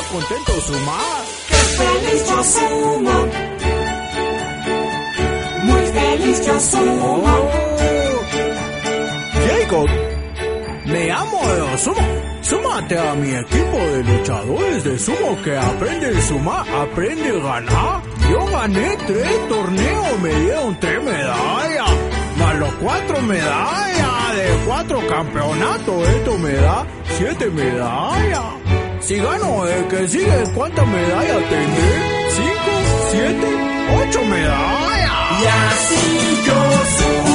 contento sumar. ¡Qué feliz yo sumo! Muy feliz yo sumo. Jacob, me llamo Sumo. Súmate a mi equipo de luchadores de sumo que aprende a sumar, aprende a ganar. Yo gané 3 torneos, me dieron 3 medallas, más los 4 medallas de 4 campeonatos. Esto me da 7 medallas. Si gano el que sigue, ¿cuántas medallas tendré? 5, 7, 8 medallas. Y así yo sumo.